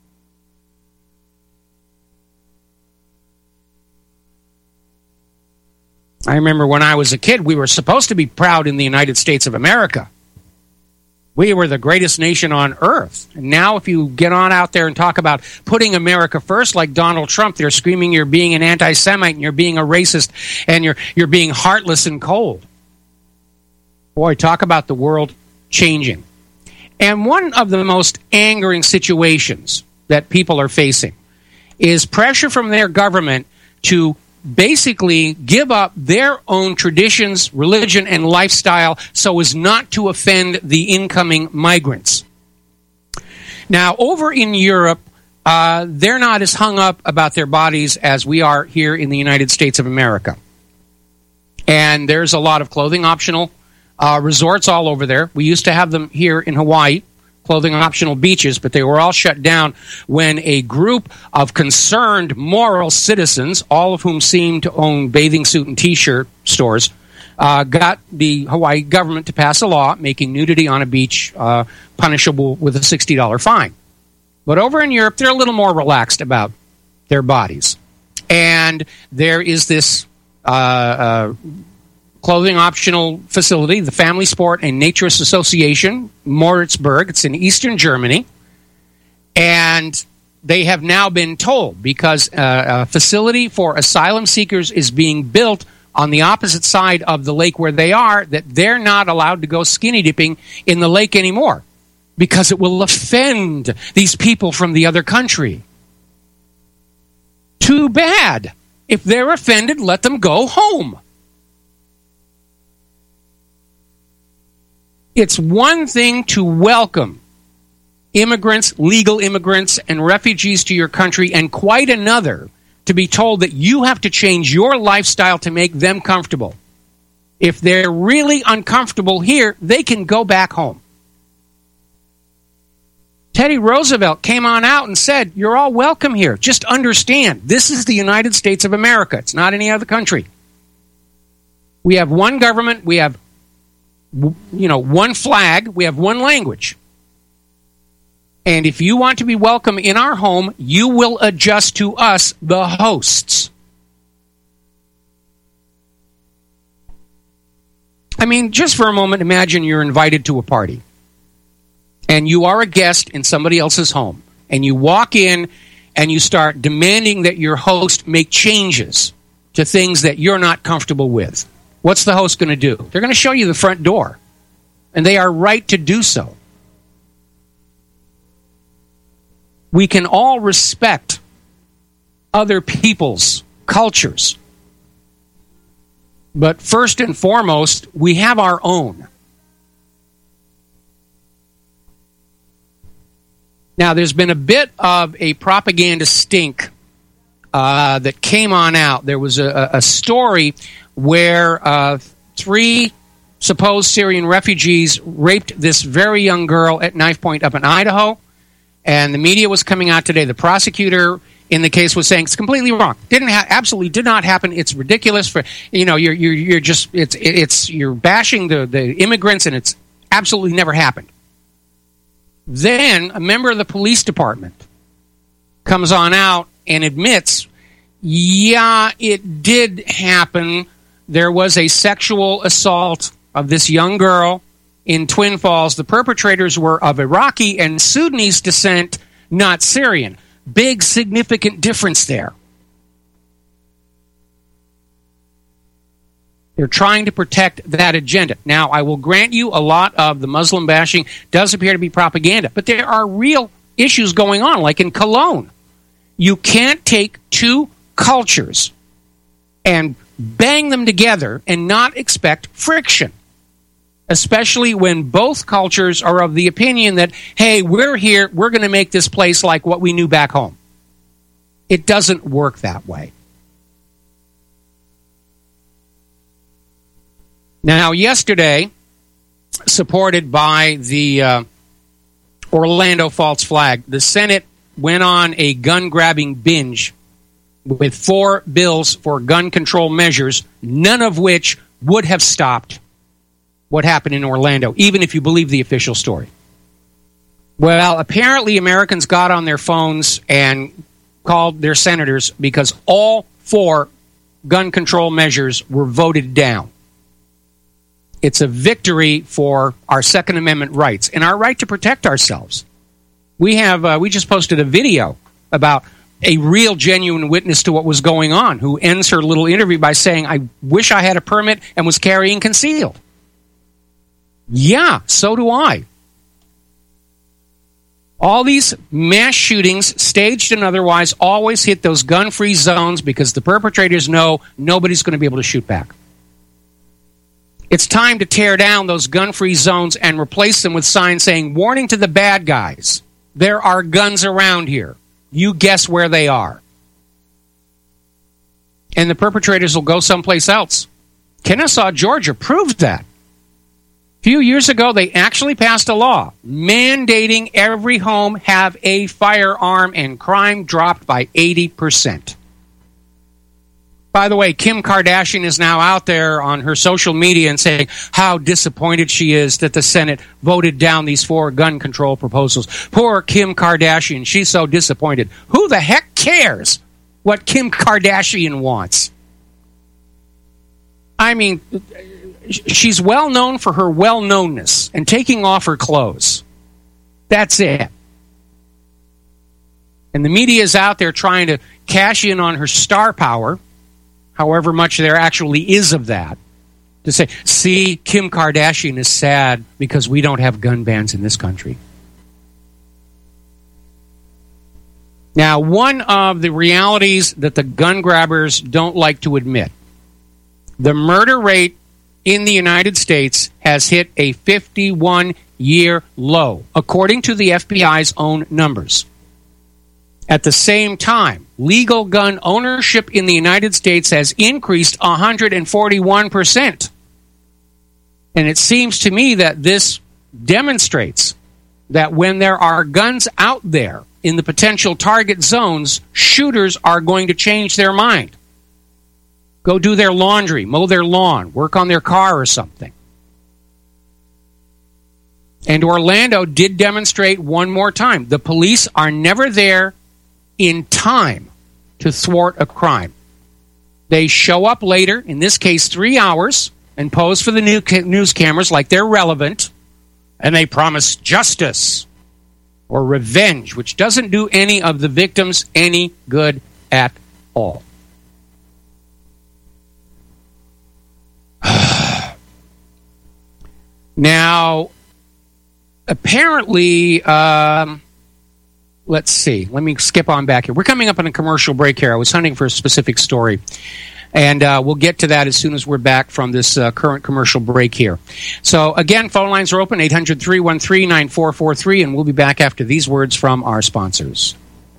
I remember when I was a kid, we were supposed to be proud in the United States of America. We were the greatest nation on earth. And now if you get on out there and talk about putting America first like Donald Trump, they're screaming you're being an anti-Semite and you're being a racist and you're being heartless and cold. Boy, talk about the world changing. And one of the most angering situations that people are facing is pressure from their government to basically give up their own traditions, religion, and lifestyle so as not to offend the incoming migrants. Now, over in Europe, they're not as hung up about their bodies as we are here in the United States of America. And there's a lot of clothing optional resorts all over there. We used to have them here in Hawaii, clothing optional beaches, but they were all shut down when a group of concerned moral citizens, all of whom seemed to own bathing suit and t-shirt stores, got the Hawaii government to pass a law making nudity on a beach punishable with a $60 fine. But over in Europe, they're a little more relaxed about their bodies. And there is this clothing optional facility, the Family Sport and Naturist Association, Moritzburg. It's in eastern Germany. And they have now been told, because a facility for asylum seekers is being built on the opposite side of the lake where they are, that they're not allowed to go skinny dipping in the lake anymore because it will offend these people from the other country. Too bad. If they're offended, let them go home. It's one thing to welcome immigrants, legal immigrants, and refugees to your country, and quite another to be told that you have to change your lifestyle to make them comfortable. If they're really uncomfortable here, they can go back home. Teddy Roosevelt came on out and said, you're all welcome here. Just understand, this is the United States of America. It's not any other country. We have one government. We have one flag, we have one language. And if you want to be welcome in our home, you will adjust to us, the hosts. I mean, just for a moment, imagine you're invited to a party. And you are a guest in somebody else's home. and you walk in and you start demanding that your host make changes to things that you're not comfortable with, what's the host going to do? They're going to show you the front door, and they are right to do so. We can all respect other people's cultures, but first and foremost, we have our own. Now, there's been a bit of a propaganda stink that came on out. There was a story where 3 supposed Syrian refugees raped this very young girl at knife point up in Idaho, and the media was coming out today. The prosecutor in the case was saying it's completely wrong. Absolutely did not happen. It's ridiculous. You're bashing the immigrants, and it's absolutely never happened. Then a member of the police department comes on out and admits, yeah, it did happen. There was a sexual assault of this young girl in Twin Falls. The perpetrators were of Iraqi and Sudanese descent, not Syrian. Big, significant difference there. They're trying to protect that agenda. Now, I will grant you a lot of the Muslim bashing does appear to be propaganda, but there are real issues going on, like in Cologne. You can't take 2 cultures and bang them together and not expect friction, especially when both cultures are of the opinion that, hey, we're here, we're going to make this place like what we knew back home. It doesn't work that way. Now, yesterday, supported by the Orlando false flag, the Senate went on a gun-grabbing binge with 4 bills for gun control measures, none of which would have stopped what happened in Orlando, even if you believe the official story. Well, apparently Americans got on their phones and called their senators because all 4 gun control measures were voted down. It's a victory for our Second Amendment rights and our right to protect ourselves. We just posted a video about a real, genuine witness to what was going on who ends her little interview by saying, I wish I had a permit and was carrying concealed. Yeah, so do I. All these mass shootings, staged and otherwise, always hit those gun-free zones because the perpetrators know nobody's going to be able to shoot back. It's time to tear down those gun-free zones and replace them with signs saying, warning to the bad guys. There are guns around here. You guess where they are. And the perpetrators will go someplace else. Kennesaw, Georgia proved that. A few years ago, they actually passed a law mandating every home have a firearm, and crime dropped by 80%. By the way, Kim Kardashian is now out there on her social media and saying how disappointed she is that the Senate voted down these 4 gun control proposals. Poor Kim Kardashian, she's so disappointed. Who the heck cares what Kim Kardashian wants? I mean, she's well known for her well-knownness and taking off her clothes. That's it. And the media is out there trying to cash in on her star power, however much there actually is of that, to say, see, Kim Kardashian is sad because we don't have gun bans in this country. Now, one of the realities that the gun grabbers don't like to admit, the murder rate in the United States has hit a 51-year low, according to the FBI's own numbers. At the same time, legal gun ownership in the United States has increased 141%. And it seems to me that this demonstrates that when there are guns out there in the potential target zones, shooters are going to change their mind. Go do their laundry, mow their lawn, work on their car or something. And Orlando did demonstrate one more time. The police are never there in time to thwart a crime. They show up later, in this case 3 hours, and pose for the news cameras like they're relevant, and they promise justice. or revenge, which doesn't do any of the victims any good at all. Now, apparently, let's see. Let me skip on back here. We're coming up on a commercial break here. I was hunting for a specific story. And we'll get to that as soon as we're back from this current commercial break here. So, again, phone lines are open, 800-313-9443, and we'll be back after these words from our sponsors.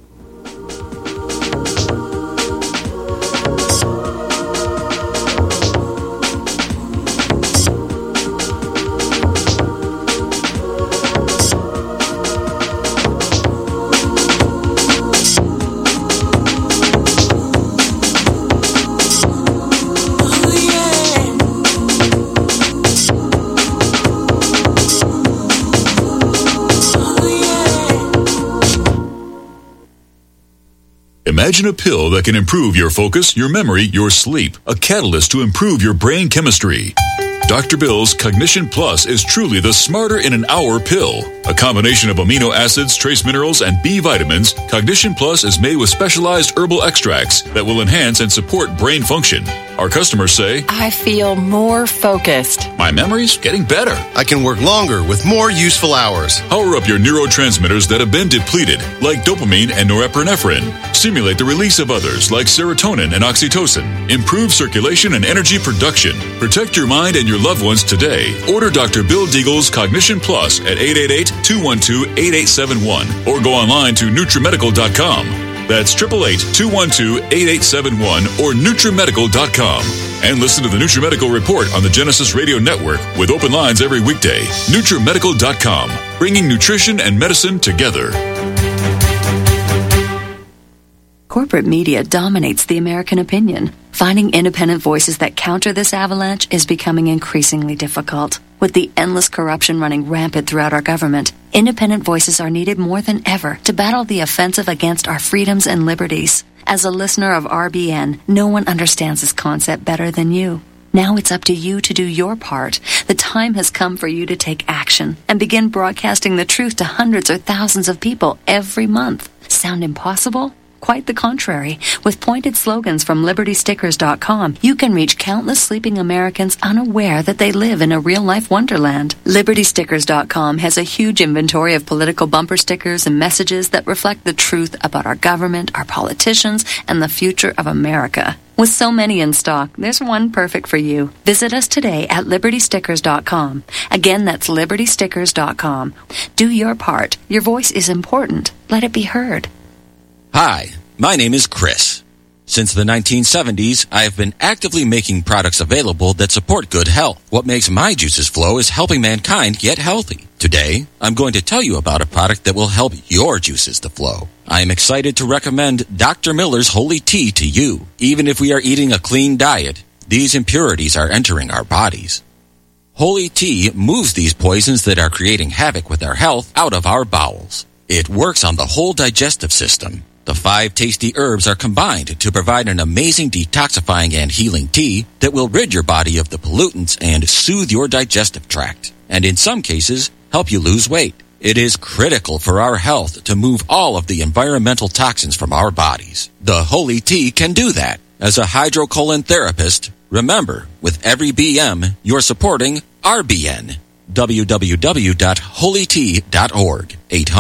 Imagine a pill that can improve your focus, your memory, your sleep. A catalyst to improve your brain chemistry. Dr. Bill's Cognition Plus is truly the smarter in an hour pill. A combination of amino acids, trace minerals, and B vitamins, Cognition Plus is made with specialized herbal extracts that will enhance and support brain function. Our customers say, I feel more focused. My memory's getting better. I can work longer with more useful hours. Power up your neurotransmitters that have been depleted, like dopamine and norepinephrine. Stimulate the release of others, like serotonin and oxytocin. Improve circulation and energy production. Protect your mind and your loved ones today. Order Dr. Bill Deagle's Cognition Plus at 888-212-8871 or go online to NutriMedical.com. That's 888-212-8871 or NutriMedical.com. And listen to the NutriMedical Report on the Genesis Radio Network with open lines every weekday. NutriMedical.com, bringing nutrition and medicine together. Corporate media dominates the American opinion. Finding independent voices that counter this avalanche is becoming increasingly difficult. With the endless corruption running rampant throughout our government, independent voices are needed more than ever to battle the offensive against our freedoms and liberties. As a listener of RBN, no one understands this concept better than you. Now it's up to you to do your part. The time has come for you to take action and begin broadcasting the truth to hundreds or thousands of people every month. Sound impossible? Quite the contrary. With pointed slogans from LibertyStickers.com, you can reach countless sleeping Americans unaware that they live in a real-life wonderland. LibertyStickers.com has a huge inventory of political bumper stickers and messages that reflect the truth about our government, our politicians, and the future of America. With so many in stock, there's one perfect for you. Visit us today at LibertyStickers.com. Again, that's LibertyStickers.com. Do your part. Your voice is important. Let it be heard. Hi, my name is Chris. Since the 1970s, I have been actively making products available that support good health. What makes my juices flow is helping mankind get healthy. Today, I'm going to tell you about a product that will help your juices to flow. I am excited to recommend Dr. Miller's Holy Tea to you. Even if we are eating a clean diet, these impurities are entering our bodies. Holy Tea moves these poisons that are creating havoc with our health out of our bowels. It works on the whole digestive system. The 5 tasty herbs are combined to provide an amazing detoxifying and healing tea that will rid your body of the pollutants and soothe your digestive tract, and in some cases, help you lose weight. It is critical for our health to move all of the environmental toxins from our bodies. The Holy Tea can do that. As a hydrocolon therapist, remember, with every BM, you're supporting RBN. www.holytea.org.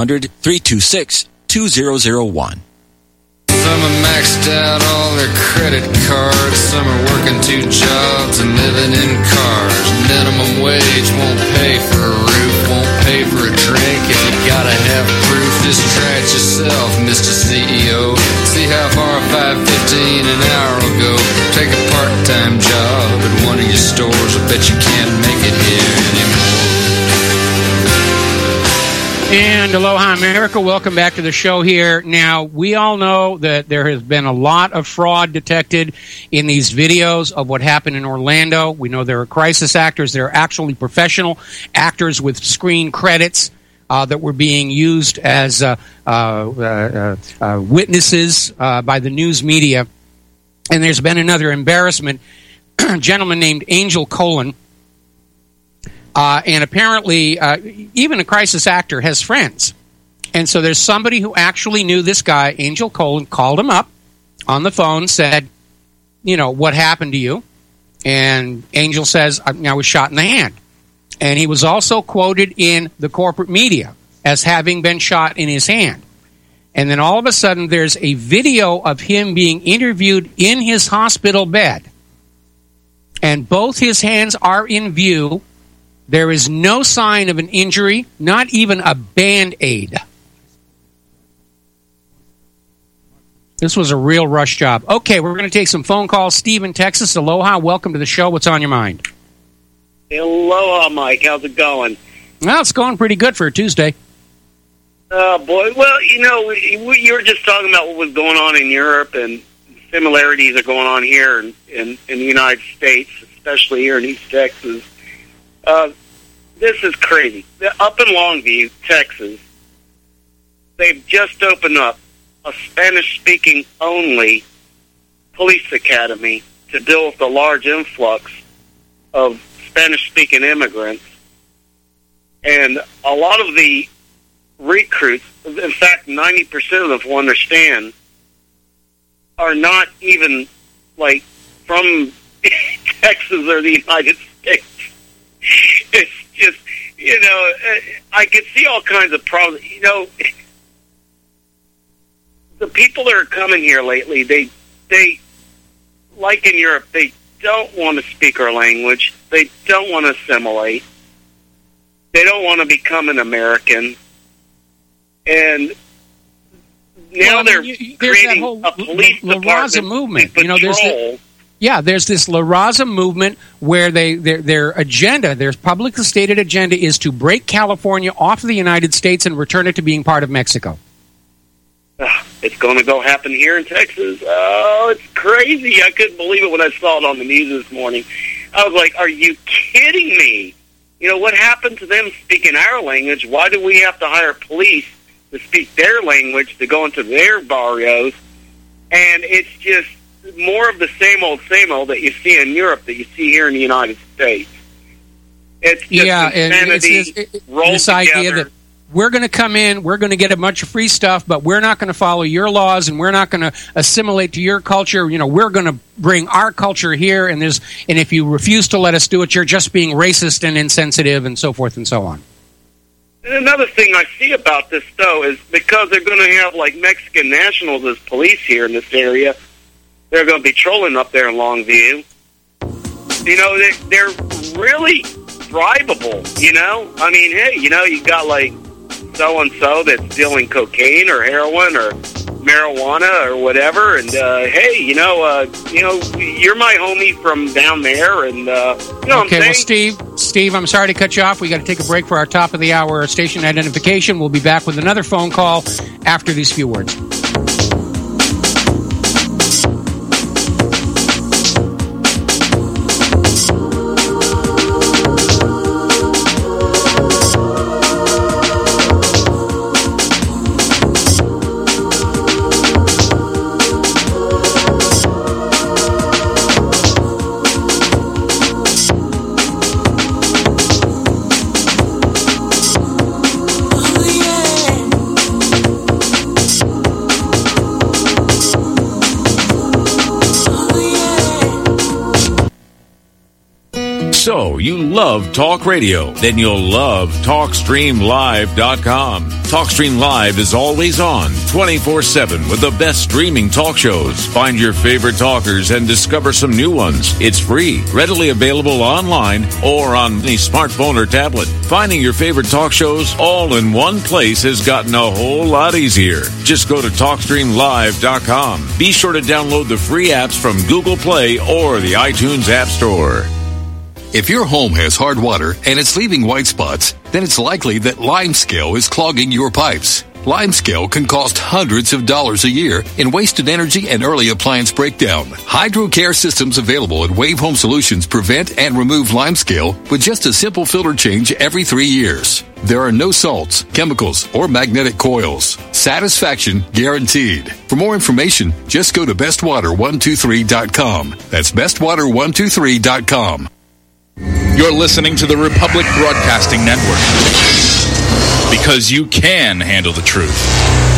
800-326-2001. Some have maxed out all their credit cards. Some are working 2 jobs and living in cars. Minimum wage won't pay for a roof, won't pay for a drink. If you gotta have proof, just try it yourself, Mr. CEO. See how far 5.15 an hour will go. Take a part-time job at one of your stores. I bet you can't make it here anymore. And aloha, America. Welcome back to the show here. Now, we all know that there has been a lot of fraud detected in these videos of what happened in Orlando. We know there are crisis actors. There are actually professional actors with screen credits that were being used as witnesses by the news media. And there's been another embarrassment. A gentleman named Angel Colon. And apparently, even a crisis actor has friends. And so there's somebody who actually knew this guy, Angel Colon, called him up on the phone, said, what happened to you? And Angel says, I was shot in the hand. And he was also quoted in the corporate media as having been shot in his hand. And then all of a sudden, there's a video of him being interviewed in his hospital bed. And both his hands are in view. There is no sign of an injury, not even a Band-Aid. This was a real rush job. Okay, we're going to take some phone calls. Steve in Texas, aloha. Welcome to the show. What's on your mind? Aloha, Mike. How's it going? Well, it's going pretty good for a Tuesday. Boy. Well, you were just talking about what was going on in Europe, and similarities are going on here in the United States, especially here in East Texas. This is crazy. Up in Longview, Texas, they've just opened up a Spanish-speaking only police academy to deal with the large influx of Spanish-speaking immigrants. And a lot of the recruits, in fact, 90% of them, from what I understand, are not even, from Texas or the United States. It's just, I could see all kinds of problems. The people that are coming here lately, they like in Europe, they don't want to speak our language. They don't want to assimilate. They don't want to become an American. And now they're creating a police department movement. Patrol. There's this La Raza movement where their agenda, their publicly stated agenda, is to break California off of the United States and return it to being part of Mexico. It's going to go happen here in Texas. Oh, it's crazy. I couldn't believe it when I saw it on the news this morning. I was like, are you kidding me? What happened to them speaking our language? Why do we have to hire police to speak their language to go into their barrios? And it's just more of the same old that you see in Europe that you see here in the United States. It's just insanity rolled this together. Idea that we're going to come in, we're going to get a bunch of free stuff, but we're not going to follow your laws, and we're not going to assimilate to your culture. We're going to bring our culture here, and if you refuse to let us do it, you're just being racist and insensitive, and so forth and so on. And another thing I see about this, though, is because they're going to have, Mexican nationals as police here in this area, they're going to be trolling up there in Longview. They're really drivable, I mean, hey, you got, so-and-so that's dealing cocaine or heroin or marijuana or whatever, and, hey, you're my homie from down there, and, Okay, well, Steve, I'm sorry to cut you off. We got to take a break for our top of the hour station identification. We'll be back with another phone call after these few words. So, you love talk radio? Then you'll love TalkStreamLive.com. TalkStream Live is always on, 24/7, with the best streaming talk shows. Find your favorite talkers and discover some new ones. It's free, readily available online or on any smartphone or tablet. Finding your favorite talk shows all in one place has gotten a whole lot easier. Just go to TalkStreamLive.com. Be sure to download the free apps from Google Play or the iTunes App Store. If your home has hard water and it's leaving white spots, then it's likely that limescale is clogging your pipes. Limescale can cost hundreds of dollars a year in wasted energy and early appliance breakdown. HydroCare systems available at Wave Home Solutions prevent and remove limescale with just a simple filter change every 3 years. There are no salts, chemicals, or magnetic coils. Satisfaction guaranteed. For more information, just go to bestwater123.com. That's bestwater123.com. You're listening to the Republic Broadcasting Network. Because you can handle the truth.